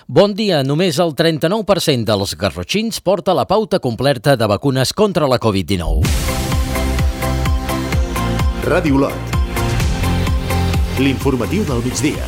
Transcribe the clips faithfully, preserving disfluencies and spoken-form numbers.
Bon dia, només el trenta-nou per cent dels garrotxins porta la pauta completa de vacunes contra la covid dinou. Ràdio Olot. L'informatiu del migdia.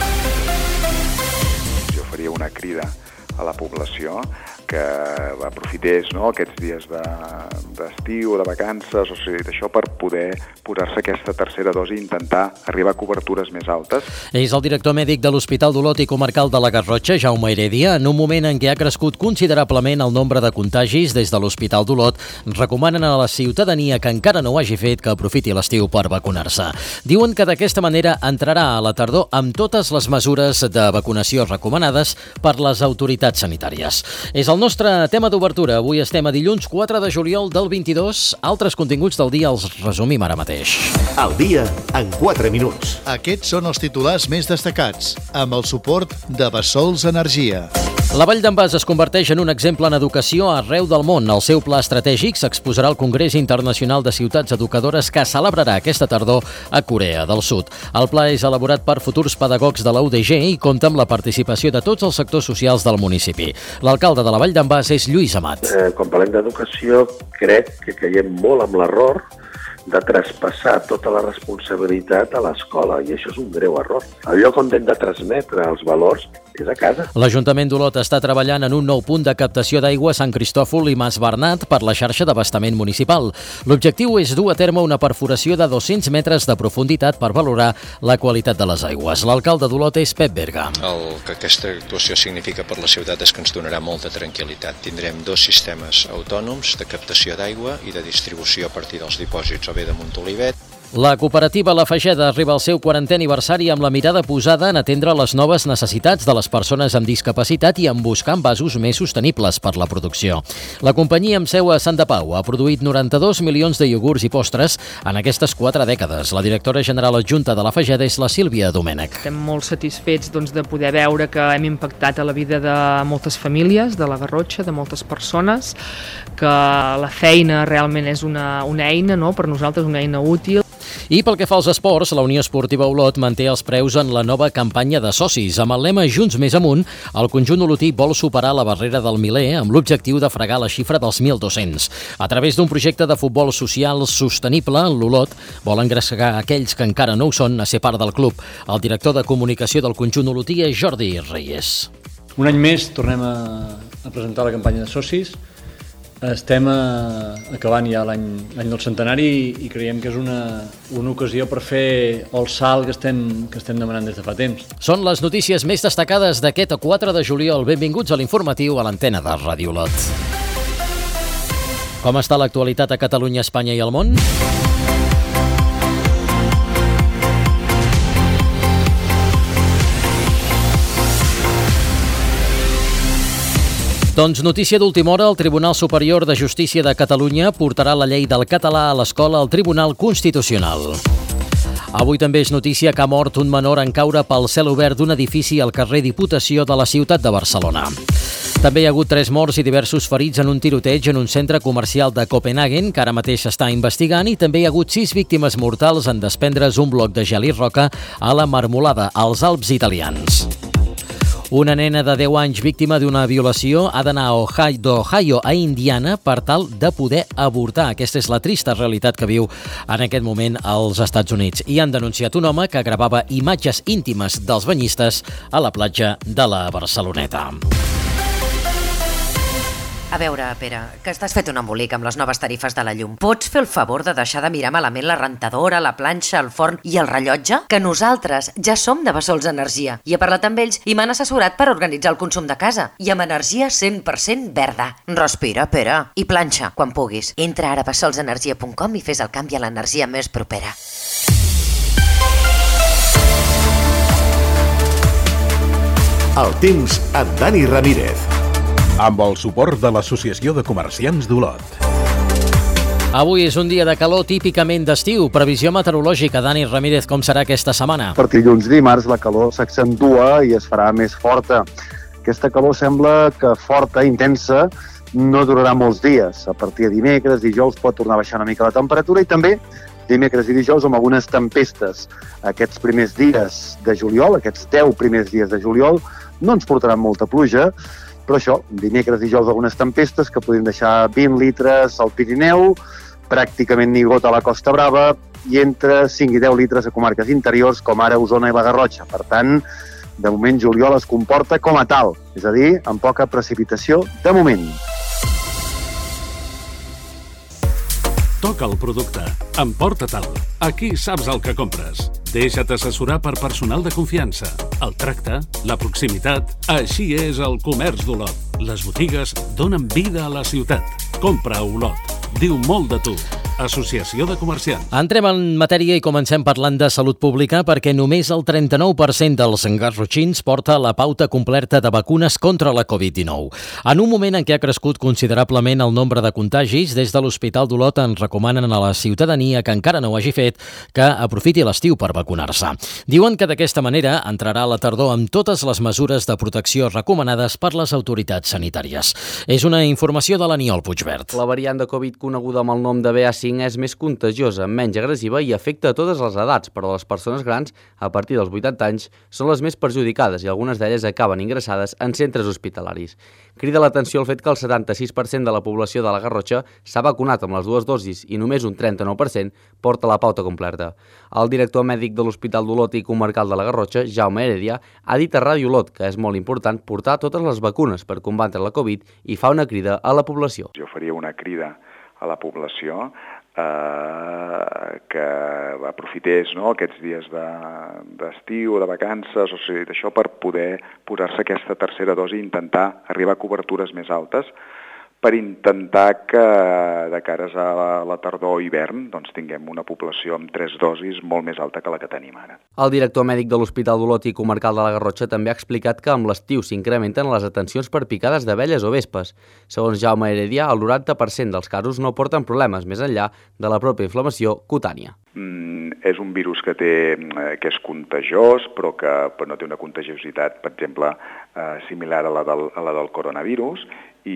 Jo faria una crida a la població que aprofités, no, aquests dies de, d'estiu o de vacances, o sigui, d'això per poder posar-se aquesta tercera dosi i intentar arribar a cobertures més altes. És el director mèdic de l'Hospital d'Olot i Comarcal de la Garrotxa, Jaume Heredia, en un moment en què ha crescut considerablement el nombre de contagis des de l'Hospital d'Olot, recomanen a la ciutadania que encara no ho hagi fet que aprofiti l'estiu per vacunar-se. Diuen que d'aquesta manera entrarà a la tardor amb totes les mesures de vacunació recomanades per les autoritats sanitàries. És el nostre tema d'obertura. Avui estem a dilluns quatre de juliol del vint-i-dos. Altres continguts del dia els resumim ara mateix. El dia en quatre minuts. Aquests són els titulars més destacats, amb el suport de Bassols Energia. La Vall d'en Bas es converteix en un exemple en educació arreu del món. El seu pla estratègic s'exposarà al Congrés Internacional de Ciutats Educadores que celebrarà aquesta tardor a Corea del Sud. El pla és elaborat per futurs pedagogs de la U D G i compta amb la participació de tots els sectors socials del municipi. L'alcalde de la Vall d'en Bas és Lluís Amat. Eh, quan parlem d'educació, crec que caiem molt amb l'error de traspassar tota la responsabilitat a l'escola, i això és un greu error. El lloc on hem de transmetre els valors és a casa. L'Ajuntament d'Olot està treballant en un nou punt de captació d'aigua a Sant Cristòfol i Mas Bernat per la xarxa d'abastament municipal. L'objectiu és dur a terme una perforació de dos-cents metres de profunditat per valorar la qualitat de les aigües. L'alcalde d'Olot és Pep Berga. El que aquesta actuació significa per la ciutat és que ens donarà molta tranquil·litat. Tindrem dos sistemes autònoms de captació d'aigua i de distribució a partir dels dipòsits o bé de Montolivet. La cooperativa La Fageda arriba al seu quarantè aniversari amb la mirada posada en atendre les noves necessitats de les persones amb discapacitat i en buscar envasos més sostenibles per la producció. La companyia amb seu a Sant de Pau ha produït noranta-dos milions de iogurts i postres en aquestes quatre dècades. La directora general adjunta de La Fageda és la Sílvia Domènech. Estem molt satisfets doncs, de poder veure que hem impactat a la vida de moltes famílies de la Garrotxa, de moltes persones, que la feina realment és una, una eina, no? Per nosaltres una eina útil. I pel que fa als esports, la Unió Esportiva Olot manté els preus en la nova campanya de socis. Amb el lema Junts més amunt, el conjunt olotí vol superar la barrera del miler amb l'objectiu de fregar la xifra dels mil dos-cents. A través d'un projecte de futbol social sostenible, l'Olot vol engrescar aquells que encara no ho són a ser part del club. El director de comunicació del conjunt olotí és Jordi Reyes. Un any més tornem a, a presentar la campanya de socis. Estem a, acabant ja l'any, l'any del centenari i, i creiem que és una, una ocasió per fer el salt que estem, que estem demanant des de fa temps. Són les notícies més destacades d'aquest quatre de juliol. Benvinguts a l'informatiu a l'antena de Ràdio Olot. Com està l'actualitat a Catalunya, Espanya i el món? Doncs notícia d'última hora, el Tribunal Superior de Justícia de Catalunya portarà la llei del català a l'escola al Tribunal Constitucional. Avui també és notícia que ha mort un menor en caure pel cel obert d'un edifici al carrer Diputació de la ciutat de Barcelona. També hi ha hagut tres morts i diversos ferits en un tiroteig en un centre comercial de Copenhagen, que ara mateix s'està investigant, i també hi ha hagut sis víctimes mortals en desprendre's un bloc de gel i roca a la Marmolada, als Alps italians. Una nena de deu anys víctima d'una violació ha d'anar a Ohio, d'Ohio a Indiana per tal de poder avortar. Aquesta és la trista realitat que viu en aquest moment als Estats Units. I han denunciat un home que gravava imatges íntimes dels banyistes a la platja de la Barceloneta. A veure, Pere, que estàs fet un embolic amb les noves tarifes de la llum. Pots fer el favor de deixar de mirar malament la rentadora, la planxa, el forn i el rellotge? Que nosaltres ja som de Bassols Energia. I he parlat amb ells i m'han assessorat per organitzar el consum de casa. I amb energia cent per cent verda. Respira, Pere. I planxa, quan puguis. Entra ara a bassols energia punt com i fes el canvi a l'energia més propera. El temps amb Dani Ramírez. Amb el suport de l'Associació de Comerciants d'Olot. Avui és un dia de calor típicament d'estiu. Previsió meteorològica. Dani Ramírez, com serà aquesta setmana? A partir dilluns dimarts la calor s'accentua i es farà més forta. Aquesta calor sembla que forta, intensa, no durarà molts dies. A partir de dimecres, dijous pot tornar a baixar una mica la temperatura i també dimecres i dijous amb algunes tempestes. Aquests primers dies de juliol, aquests deu primers dies de juliol, no ens portaran molta pluja, però això, dimecres, dijous, algunes tempestes que podem deixar vint litres al Pirineu, pràcticament ni gota a la Costa Brava i entre cinc i deu litres a comarques interiors com ara Osona i la Garrotxa. Per tant, de moment juliol es comporta com a tal, és a dir, amb poca precipitació de moment. Toca el producte. Emporta-te'l. Aquí saps el que compres. Deixa't assessorar per personal de confiança. El tracte, la proximitat, així és el comerç d'Olot. Les botigues donen vida a la ciutat. Compra a Olot. Diu molt de tu. Associació de Comerciants. Entrem en matèria i comencem parlant de salut pública perquè només el trenta-nou per cent dels garrotxins porta la pauta completa de vacunes contra la covid dinou. En un moment en què ha crescut considerablement el nombre de contagis, des de l'Hospital d'Olot ens recomanen a la ciutadania que encara no ho hagi fet que aprofiti l'estiu per vacunar-se. Diuen que d'aquesta manera entrarà a la tardor amb totes les mesures de protecció recomanades per les autoritats sanitàries. És una informació de l'Aniol Puigvert. La variant de Covid coneguda amb el nom de B A cinc és més contagiosa, menys agressiva i afecta a totes les edats, però les persones grans, a partir dels vuitanta anys, són les més perjudicades i algunes d'elles acaben ingressades en centres hospitalaris. Crida l'atenció el fet que el setanta-sis per cent de la població de la Garrotxa s'ha vacunat amb les dues dosis i només un trenta-nou per cent porta la pauta completa. El director mèdic de l'Hospital d'Olot i Comarcal de la Garrotxa, Jaume Heredia, ha dit a Ràdio Olot que és molt important portar totes les vacunes per combatre la Covid i fa una crida a la població. Jo faria una crida a la població eh, que aprofités, no, aquests dies d'estiu, de, de vacances, o sigui, d'això per poder posar-se aquesta tercera dosi i intentar arribar a cobertures més altes per intentar que de cares a la, la tardor o hivern doncs, tinguem una població amb tres dosis molt més alta que la que tenim ara. El director mèdic de l'Hospital d'Olot i Comarcal de la Garrotxa també ha explicat que amb l'estiu s'incrementen les atencions per picades d'abelles o vespes. Segons Jaume Heredia, el noranta per cent dels casos no porten problemes més enllà de la pròpia inflamació cutània. Mm, és un virus que, té, que és contagiós, però que però no té una contagiositat, per exemple, eh, similar a la del, a la del coronavirus,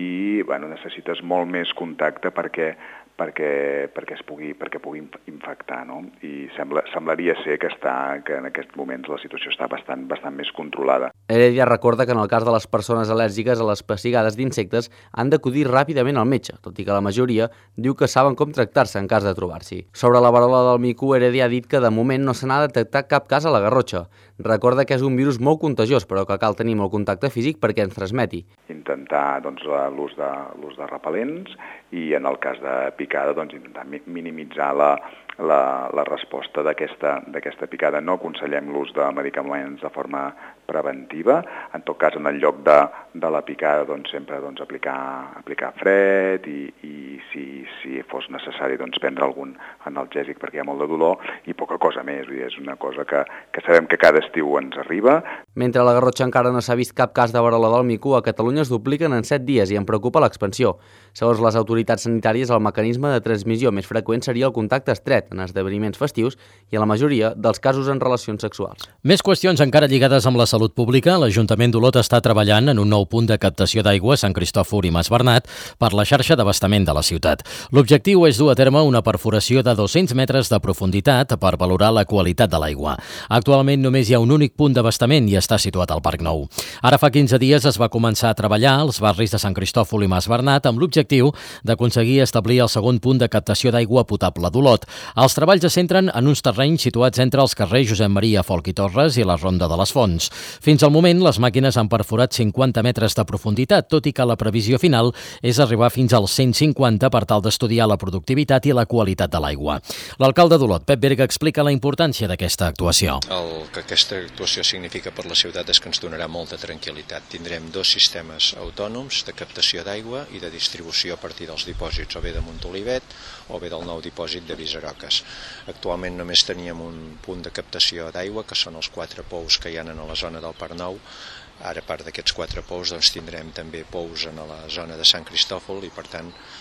i bueno, necessites molt més contacte perquè, perquè, perquè es pugui, perquè pugui infectar, no? I sembla, semblaria ser que, està, que en aquests moments la situació està bastant, bastant més controlada. Heredia recorda que en el cas de les persones al·lèrgiques a les pessigades d'insectes han d'acudir ràpidament al metge, tot i que la majoria diu que saben com tractar-se en cas de trobar-s'hi. Sobre la verola del mico, Heredia ha dit que de moment no se n'ha detectat cap cas a la Garrotxa. Recorda que és un virus molt contagiós, però que cal tenir molt contacte físic perquè ens transmeti. Intentar doncs, l'ús de, l'ús de repel·lents i en el cas de picada doncs, intentar minimitzar la, la, la resposta d'aquesta d'aquesta picada. No aconsellem l'ús de medicaments de forma preventiva. En tot cas, en el lloc de, de la picada, doncs, sempre doncs, aplicar, aplicar fred i, i si, si fos necessari doncs, prendre algun analgèsic perquè hi ha molt de dolor i poca cosa més. Vull dir, és una cosa que, que sabem que cada estiu ens arriba. Mentre a la Garrotxa encara no s'ha vist cap cas de verola del mico, a Catalunya es dupliquen en set dies i en preocupa l'expansió. Segons les autoritats sanitàries, el mecanisme de transmissió més freqüent seria el contacte estret en esdeveniments festius i en la majoria dels casos en relacions sexuals. Més qüestions encara lligades amb la salut pública. L'Ajuntament d'Olot està treballant en un nou punt de captació d'aigua a Sant Cristòfol i Mas Bernat per la xarxa d'abastament de la ciutat. L'objectiu és dur a terme una perforació de dos-cents metres de profunditat per valorar la qualitat de l'aigua. Actualment només hi ha un únic punt d'abastament i està situat al Parc Nou. Ara fa quinze dies es va començar a treballar als barris de Sant Cristòfol i Mas Bernat amb l'objectiu d'aconseguir establir el segon punt de captació d'aigua potable d'Olot. Els treballs es centren en uns terrenys situats entre els carrers Josep Maria Folch i Torres i la Ronda de les Fonts. Fins al moment, les màquines han perforat cinquanta metres de profunditat, tot i que la previsió final és arribar fins als cent cinquanta per tal d'estudiar la productivitat i la qualitat de l'aigua. L'alcalde d'Olot, Pep Berga, explica la importància d'aquesta actuació. El que aquesta actuació significa per la ciutat és que ens donarà molta tranquil·litat. Tindrem dos sistemes autònoms de captació d'aigua i de distribució a partir dels dipòsits, o bé de Montolivet o bé del nou dipòsit de Visaroques. Actualment només teníem un punt de captació d'aigua, que són els quatre pous que hi ha a la zona del Parc Nou. Ara, a part d'aquests quatre pous, doncs, tindrem també pous a la zona de Sant Cristòfol i, per tant,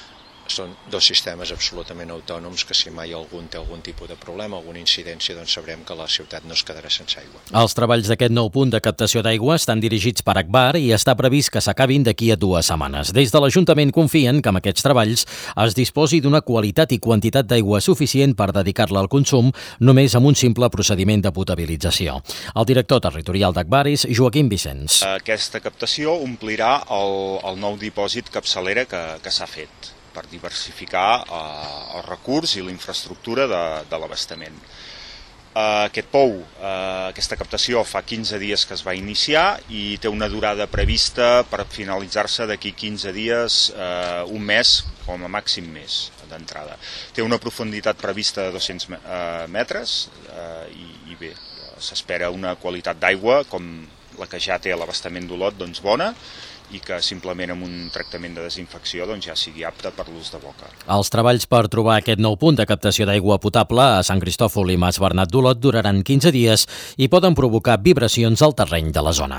són dos sistemes absolutament autònoms que si mai algun té algun tipus de problema, alguna incidència, doncs sabrem que la ciutat no es quedarà sense aigua. Els treballs d'aquest nou punt de captació d'aigua estan dirigits per Agbar i està previst que s'acabin d'aquí a dues setmanes. Des de l'Ajuntament confien que amb aquests treballs es disposi d'una qualitat i quantitat d'aigua suficient per dedicar-la al consum només amb un simple procediment de potabilització. El director territorial d'Agbar és Joaquim Vicenç. Aquesta captació omplirà el, el nou dipòsit capçalera que, que s'ha fet per diversificar eh, el recurs i la infraestructura de, de l'abastament. Eh, aquest pou, eh, aquesta captació fa quinze dies que es va iniciar i té una durada prevista per finalitzar-se d'aquí quinze dies, eh, un mes, com a màxim mes d'entrada. Té una profunditat prevista de dos-cents metres eh, i, i bé, s'espera una qualitat d'aigua com la que ja té l'abastament d'Olot, doncs bona, i que simplement amb un tractament de desinfecció doncs, ja sigui apte per l'ús de boca. Els treballs per trobar aquest nou punt de captació d'aigua potable a Sant Cristòfol i Mas Bernat d'Olot duraran quinze dies i poden provocar vibracions al terreny de la zona.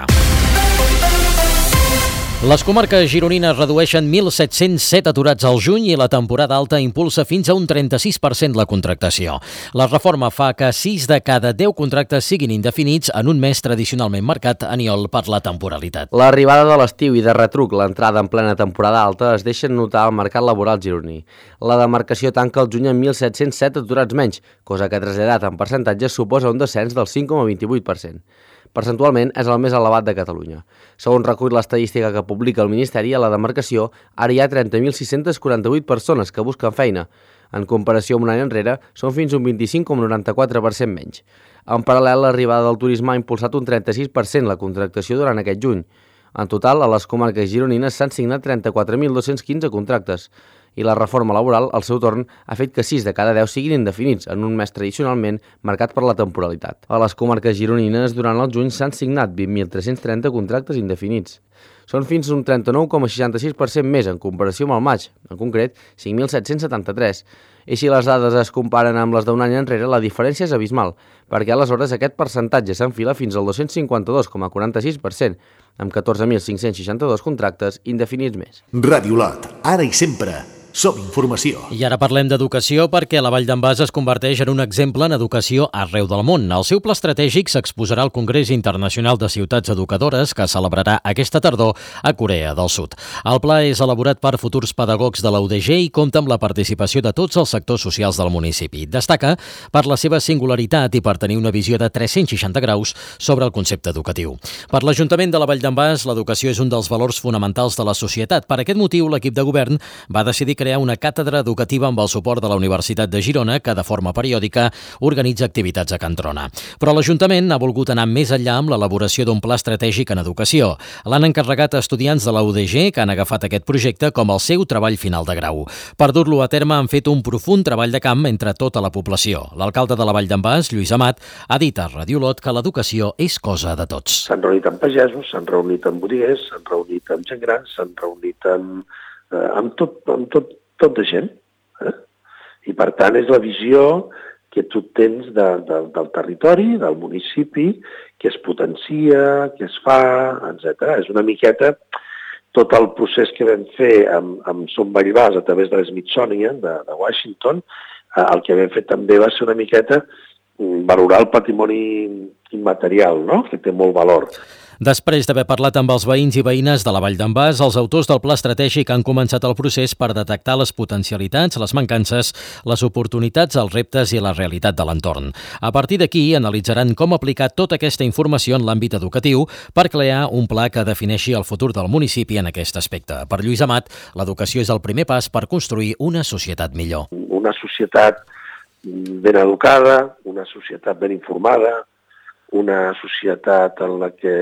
Les comarques gironines redueixen mil set-cents set aturats al juny i la temporada alta impulsa fins a un trenta-sis per cent la contractació. La reforma fa que sis de cada deu contractes siguin indefinits en un mes tradicionalment marcat, Aniol, per la temporalitat. L'arribada de l'estiu i de retruc l'entrada en plena temporada alta es deixen notar al mercat laboral gironí. La demarcació tanca el juny amb mil set-cents set aturats menys, cosa que traslladat en percentatges suposa un descens del cinc coma vint-i-vuit per cent. Percentualment és el més elevat de Catalunya. Segons recull l'estadística que publica el Ministeri, a la demarcació ara hi ha trenta mil sis-cents quaranta-vuit persones que busquen feina. En comparació amb un any enrere, són fins un vint-i-cinc coma noranta-quatre per cent menys. En paral·lel, l'arribada del turisme ha impulsat un trenta-sis per cent la contractació durant aquest juny. En total, a les comarques gironines s'han signat trenta-quatre mil dos-cents quinze contractes i la reforma laboral, al seu torn, ha fet que sis de cada deu siguin indefinits en un mes tradicionalment marcat per la temporalitat. A les comarques gironines, durant el juny s'han signat vint mil tres-cents trenta contractes indefinits. Són fins un trenta-nou coma seixanta-sis per cent més en comparació amb el maig, en concret cinc mil set-cents setanta-tres. I si les dades es comparen amb les d'un any enrere, la diferència és abismal, perquè aleshores aquest percentatge s'enfila fins al dos-cents cinquanta-dos coma quaranta-sis per cent, amb catorze mil cinc-cents seixanta-dos contractes indefinits més. Ràdio Olot, ara i sempre. Som informació. I ara parlem d'educació perquè la Vall d'en Bas es converteix en un exemple en educació arreu del món. El seu pla estratègic s'exposarà al Congrés Internacional de Ciutats Educadores que celebrarà aquesta tardor a Corea del Sud. El pla és elaborat per futurs pedagogs de la U D G i compta amb la participació de tots els sectors socials del municipi. Destaca per la seva singularitat i per tenir una visió de tres-cents seixanta graus sobre el concepte educatiu. Per l'Ajuntament de la Vall d'en Bas, l'educació és un dels valors fonamentals de la societat. Per aquest motiu, l'equip de govern va decidir crear una càtedra educativa amb el suport de la Universitat de Girona, que de forma periòdica organitza activitats a Can Trona. Però l'Ajuntament ha volgut anar més enllà amb l'elaboració d'un pla estratègic en educació. L'han encarregat a estudiants de la U D G que han agafat aquest projecte com el seu treball final de grau. Per dur-lo a terme han fet un profund treball de camp entre tota la població. L'alcalde de la Vall d'en Bas, Lluís Amat, ha dit a Ràdio Olot que l'educació és cosa de tots. S'han reunit amb pagesos, s'han reunit amb botiguers, s'han reunit amb gent gran, s'han reunit amb eh, amb, tot, amb tot, tot de gent. Eh? I per tant és la visió que tu tens de, de, del territori, del municipi, que es potencia, que es fa, etcètera. És una miqueta tot el procés que vam fer amb, amb Som Vallbas a través de l'Smithsonian de, de Washington. Eh, el que vam fer també va ser una miqueta valorar el patrimoni immaterial, no? Que té molt valor. Després d'haver parlat amb els veïns i veïnes de la Vall d'en Bas, els autors del pla estratègic han començat el procés per detectar les potencialitats, les mancances, les oportunitats, els reptes i la realitat de l'entorn. A partir d'aquí, analitzaran com aplicar tota aquesta informació en l'àmbit educatiu per crear un pla que defineixi el futur del municipi en aquest aspecte. Per Lluís Amat, l'educació és el primer pas per construir una societat millor. Una societat ben educada, una societat ben informada, una societat en la que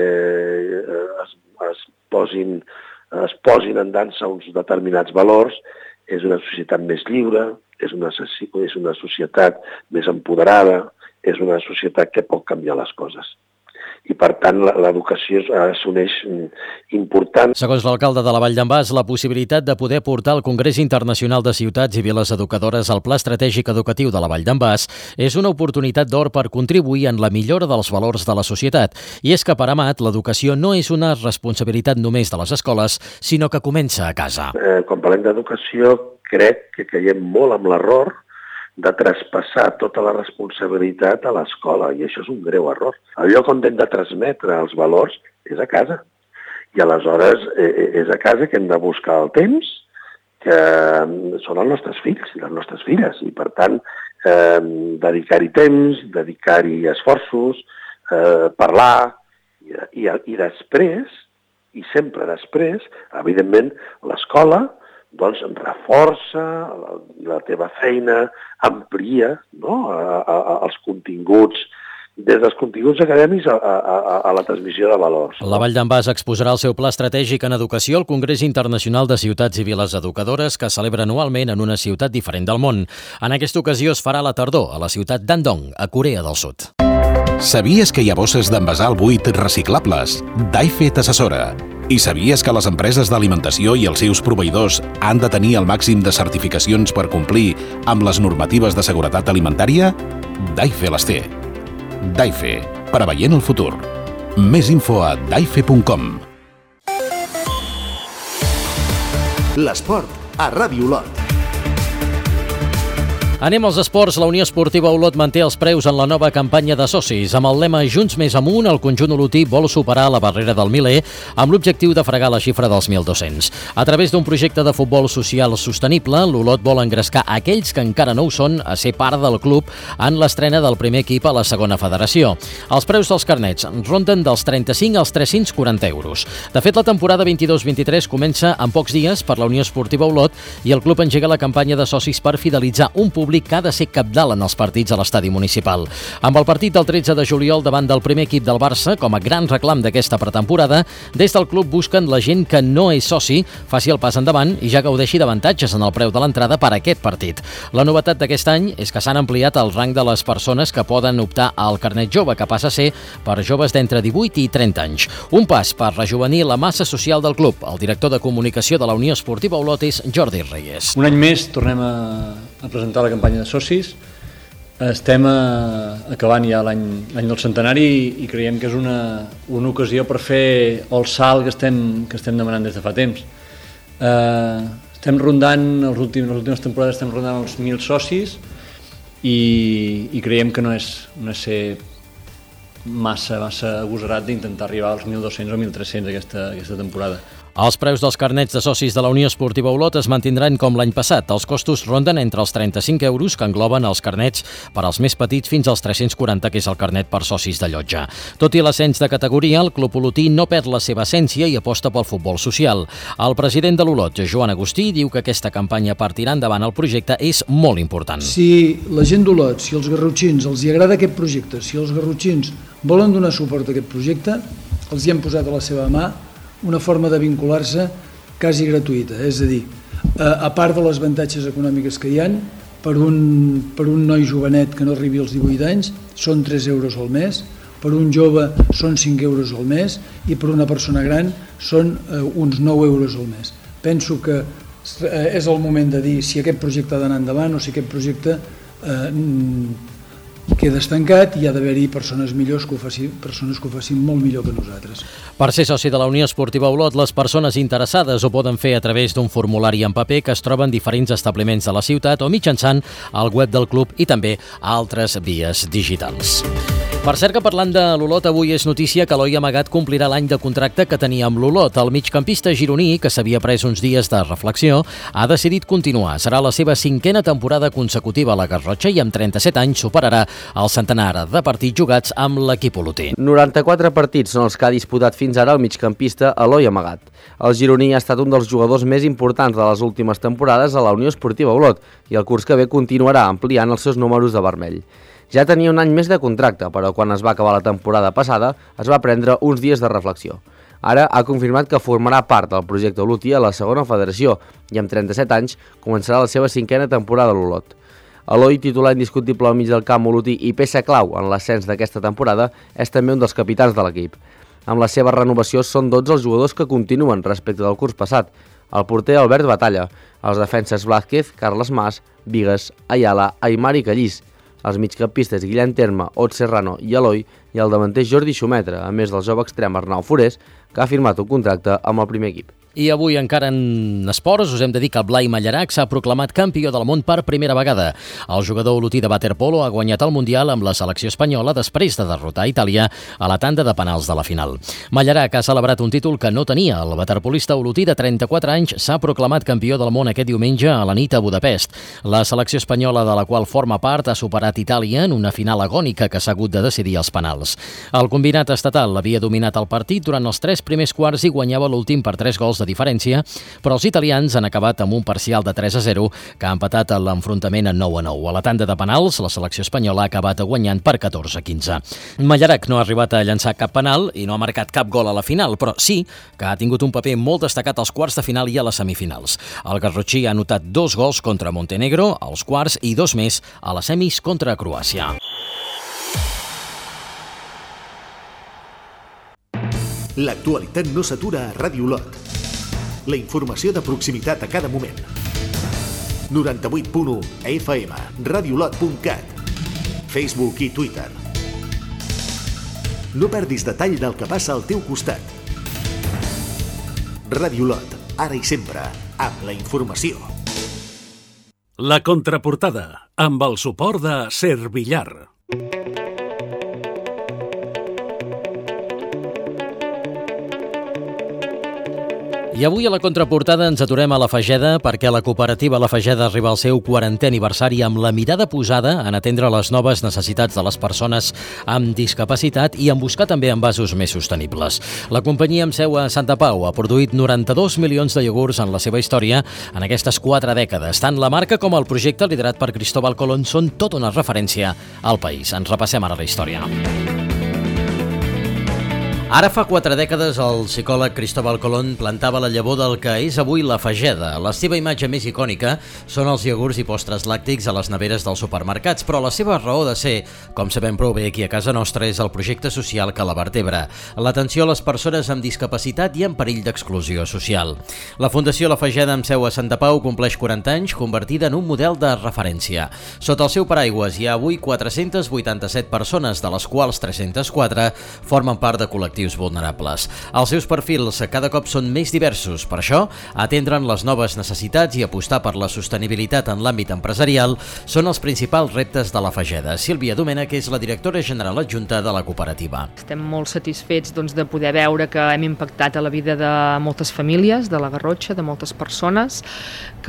es, es, posin, es posin en dansa uns determinats valors, és una societat més lliure, és una, és una societat més empoderada, és una societat que pot canviar les coses. I, per tant, l'educació és un eix important. Segons l'alcalde de la Vall d'en Bas, la possibilitat de poder portar al Congrés Internacional de Ciutats i Viles Educadores al Pla Estratègic Educatiu de la Vall d'en Bas és una oportunitat d'or per contribuir en la millora dels valors de la societat. I és que, per Amat, l'educació no és una responsabilitat només de les escoles, sinó que comença a casa. Eh, quan parlem d'educació, crec que caiem molt amb l'error de traspassar tota la responsabilitat a l'escola, i això és un greu error. El lloc on hem de transmetre els valors és a casa. I aleshores eh, és a casa que hem de buscar el temps, que són els nostres fills i les nostres filles, i per tant eh, dedicar-hi temps, dedicar-hi esforços, eh, parlar, i, i, i després, i sempre després, evidentment, l'escola doncs reforça la, la teva feina, amplia, no? a, a, a, els continguts, des dels continguts acadèmics a, a, a la transmissió de valors. La Vall d'en Bas exposarà el seu pla estratègic en educació al Congrés Internacional de Ciutats i Viles Educadores, que celebra anualment en una ciutat diferent del món. En aquesta ocasió es farà a la tardor, a la ciutat d'Andong, a Corea del Sud. Sabies que hi ha bosses d'envasar buit reciclables? Daife t'assessora. I sabies que les empreses d'alimentació i els seus proveïdors han de tenir el màxim de certificacions per complir amb les normatives de seguretat alimentària? Daife les té. Daife, preveient el futur. Més info a daife punt com. L'esport a Ràdio Olot. Anem als esports. La Unió Esportiva Olot manté els preus en la nova campanya de socis. Amb el lema Junts més amunt, el conjunt olotí vol superar la barrera del miler amb l'objectiu de fregar la xifra dels mil dos-cents. A través d'un projecte de futbol social sostenible, l'Olot vol engrescar aquells que encara no ho són a ser part del club en l'estrena del primer equip a la segona federació. Els preus dels carnets ronden dels trenta-cinc als tres-cents quaranta euros. De fet, la temporada vint-i-dos vint-i-tres comença en pocs dies per la Unió Esportiva Olot i el club engega la campanya de socis per fidelitzar un públic que ha de ser cabdal en els partits a l'estadi municipal. Amb el partit del tretze de juliol davant del primer equip del Barça, com a gran reclam d'aquesta pretemporada, des del club busquen la gent que no és soci faci el pas endavant i ja gaudeixi d'avantatges en el preu de l'entrada per a aquest partit. La novetat d'aquest any és que s'han ampliat el rang de les persones que poden optar al carnet jove, que passa a ser per joves d'entre divuit i trenta anys. Un pas per rejovenir la massa social del club. El director de comunicació de la Unió Esportiva Olot és Jordi Reyes. Un any més tornem a, a presentar la campanya de socis. Estem a, acabant ja l'any del centenari i, i creiem que és una, una ocasió per fer el salt que estem, que estem demanant des de fa temps. Eh, estem rondant, els últims, les últimes temporades estem rondant els mil socis i, i creiem que no és, no és ser massa, massa agosarat d'intentar arribar als mil dos-cents o mil tres-cents aquesta, aquesta temporada. Els preus dels carnets de socis de la Unió Esportiva Olot es mantindran com l'any passat. Els costos ronden entre els trenta-cinc euros, que engloben els carnets per als més petits, fins als tres-cents quaranta, que és el carnet per socis de llotja. Tot i l'ascens de categoria, el club olotí no perd la seva essència i aposta pel futbol social. El president de l'Olot, Joan Agustí, diu que aquesta campanya per tirar endavant el projecte és molt important. Si la gent d'Olot, si els garrotxins els hi agrada aquest projecte, si els garrotxins volen donar suport a aquest projecte, els hi hem posat a la seva mà una forma de vincular-se quasi gratuïta, és a dir, a part de les avantatges econòmiques que hi ha, per un, per un noi jovenet que no arribi als divuit anys són tres euros al mes, per un jove són cinc euros al mes i per una persona gran són eh, uns nou euros al mes. Penso que eh, és el moment de dir si aquest projecte ha d'anar endavant o si aquest projecte eh, queda estancat i hi ha d'haver-hi persones millors que ho facin, persones que ho facin molt millor que nosaltres. Per ser soci de la Unió Esportiva Olot, les persones interessades ho poden fer a través d'un formulari en paper que es troba en diferents establiments de la ciutat o mitjançant el web del club i també altres vies digitals. Per cert que parlant de l'Olot, avui és notícia que Eloi Amagat complirà l'any de contracte que tenia amb l'Olot. El migcampista gironí, que s'havia pres uns dies de reflexió, ha decidit continuar. Serà la seva cinquena temporada consecutiva a la Garrotxa i amb trenta-set anys superarà el centenar de partits jugats amb l'equip olotí. noranta-quatre partits són els que ha disputat fins ara el migcampista Eloi Amagat. El gironí ha estat un dels jugadors més importants de les últimes temporades a la Unió Esportiva Olot i el curs que ve continuarà ampliant els seus números de vermell. Ja tenia un any més de contracte, però quan es va acabar la temporada passada es va prendre uns dies de reflexió. Ara ha confirmat que formarà part del projecte olotí a la segona federació i amb trenta-set anys començarà la seva cinquena temporada a l'Olot. Eloi, titular indiscutible al mig del camp olotí i peça clau en l'ascens d'aquesta temporada, és també un dels capitans de l'equip. Amb la seva renovació són dotze els jugadors que continuen respecte del curs passat. El porter Albert Batalla, els defenses Blázquez, Carles Mas, Vigues, Ayala, Aymar i Callís, els migcampistes Guillem Terme, Ot Serrano i Eloi i el davanter Jordi Xumetre, a més del jove extrem Arnau Forés, que ha firmat un contracte amb el primer equip. I avui encara en esports us hem de dir que Blai Mallarac s'ha proclamat campió del món per primera vegada. El jugador olotí de waterpolo ha guanyat el Mundial amb la selecció espanyola després de derrotar Itàlia a la tanda de penals de la final. Mallarac ha celebrat un títol que no tenia. El waterpolista olotí de trenta-quatre anys s'ha proclamat campió del món aquest diumenge a la nit a Budapest. La selecció espanyola de la qual forma part ha superat Itàlia en una final agònica que s'ha hagut de decidir els penals. El combinat estatal havia dominat el partit durant els tres primers quarts i guanyava l'últim per tres gols de diferència, però els italians han acabat amb un parcial de tres a zero que ha empatat l'enfrontament a nou a nou. A la tanda de penals, la selecció espanyola ha acabat guanyant per catorze a quinze. Mallarac no ha arribat a llançar cap penal i no ha marcat cap gol a la final, però sí que ha tingut un paper molt destacat als quarts de final i a les semifinals. El garrotxí ha anotat dos gols contra Montenegro, als quarts, i dos més a les semis contra Croàcia. L'actualitat no s'atura a Ràdio Olot. La informació de proximitat a cada moment. noranta-vuit punt u F M, radiolot punt cat, Facebook i Twitter. No perdis detall del que passa al teu costat. Ràdio Olot, ara i sempre, amb la informació. La contraportada, amb el suport de Servillar. I avui a la contraportada ens aturem a la Fageda perquè la cooperativa La Fageda arriba al seu quarantè aniversari amb la mirada posada en atendre les noves necessitats de les persones amb discapacitat i en buscar també envasos més sostenibles. La companyia amb seu a Santa Pau ha produït noranta-dos milions de iogurts en la seva història en aquestes quatre dècades. Tant la marca com el projecte liderat per Cristóbal Colón són tota una referència al país. Ens repassem ara la història. Ara fa quatre dècades el psicòleg Cristóbal Colón plantava la llavor del que és avui la Fageda. La seva imatge més icònica són els iogurts i postres làctics a les neveres dels supermercats, però la seva raó de ser, com sabem prou bé aquí a casa nostra, és el projecte social que la vertebra, l'atenció a les persones amb discapacitat i en perill d'exclusió social. La Fundació La Fageda amb seu a Santa Pau compleix quaranta anys, convertida en un model de referència. Sota el seu paraigües hi ha avui quatre-centes vuitanta-set persones, de les quals tres-centes quatre formen part de col·lectius vulnerables. Els seus perfils cada cop són més diversos. Per això, atendre'n les noves necessitats i apostar per la sostenibilitat en l'àmbit empresarial són els principals reptes de la Fageda. Sílvia Domènech és la directora general adjunta de la cooperativa. Estem molt satisfets doncs, de poder veure que hem impactat a la vida de moltes famílies, de la Garrotxa, de moltes persones, que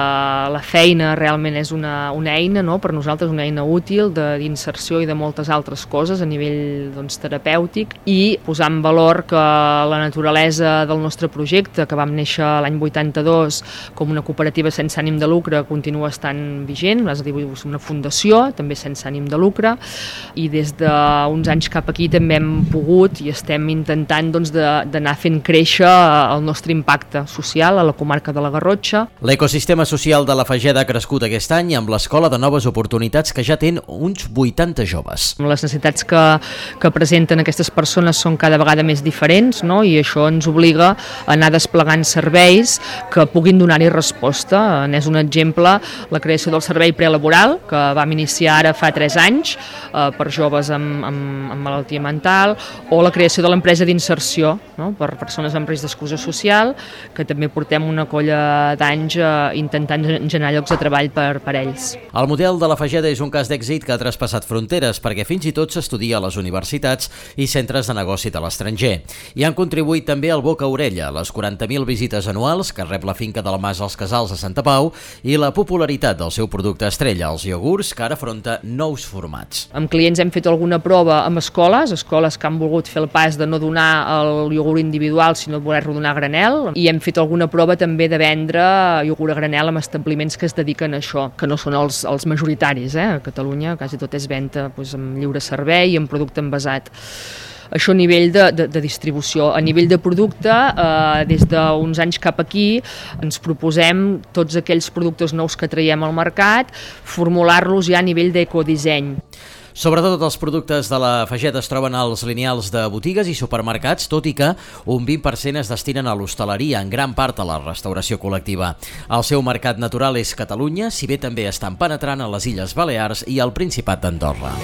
la feina realment és una, una eina, no? Per nosaltres una eina útil d'inserció i de moltes altres coses a nivell doncs, terapèutic, i posar en valor que la naturalesa del nostre projecte, que vam néixer l'any vuitanta-dos com una cooperativa sense ànim de lucre, continua estant vigent, és a dir, una fundació, també sense ànim de lucre, i des d'uns anys cap aquí també hem pogut i estem intentant doncs, d'anar fent créixer el nostre impacte social a la comarca de la Garrotxa. L'ecosistema social de la Fageda ha crescut aquest any amb l'Escola de Noves Oportunitats, que ja té uns vuitanta joves. Les necessitats que, que presenten aquestes persones són cada vegada més diferents, no? I això ens obliga a anar desplegant serveis que puguin donar-hi resposta. N'és un exemple la creació del servei prelaboral, que vam iniciar ara fa tres anys eh, per joves amb, amb, amb malaltia mental, o la creació de l'empresa d'inserció, no? Per persones amb risc d'exclusió social, que també portem una colla d'anys eh, intentant generar llocs de treball per, per ells. El model de la Fageda és un cas d'èxit que ha traspassat fronteres, perquè fins i tot s'estudia a les universitats i centres de negoci de l'estranger. I han contribuït també al boca a orella, les quaranta mil visites anuals que rep la finca del Mas als Casals a Santa Pau i la popularitat del seu producte estrella, els iogurts, que ara afronta nous formats. Amb clients hem fet alguna prova amb escoles, escoles que han volgut fer el pas de no donar el iogurt individual, sinó voler-lo donar a granel, i hem fet alguna prova també de vendre iogurt a granel amb establiments que es dediquen a això, que no són els, els majoritaris, eh? A Catalunya quasi tot és venda doncs, amb lliure servei i amb producte envasat. Això a nivell de, de, de distribució. A nivell de producte, eh, des d'uns anys cap aquí, ens proposem tots aquells productes nous que traiem al mercat, formular-los ja a nivell d'ecodisseny. Sobretot els productes de la Fageda es troben als lineals de botigues i supermercats, tot i que un vint per cent es destinen a l'hostaleria, en gran part a la restauració col·lectiva. El seu mercat natural és Catalunya, si bé també estan penetrant a les Illes Balears i al Principat d'Andorra.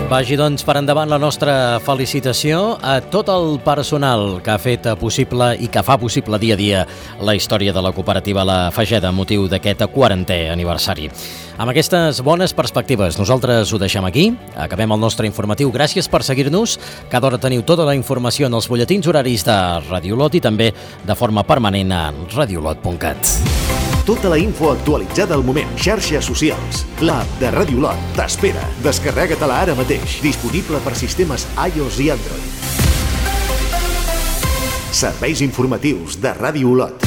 Vagi, doncs, per endavant la nostra felicitació a tot el personal que ha fet possible i que fa possible dia a dia la història de la cooperativa La Fageda amb motiu d'aquest quarantè aniversari. Amb aquestes bones perspectives, nosaltres ho deixem aquí. Acabem el nostre informatiu. Gràcies per seguir-nos. Cada hora teniu tota la informació en els butlletins horaris de Ràdio Lot i també de forma permanent a radiolot punt cat. Tota la info actualitzada al moment. Xarxes socials. L'app de Ràdio Lot t'espera. Descarrega-te-la ara mateix. Disponible per sistemes iOS i Android. Serveis informatius de Ràdio Lot.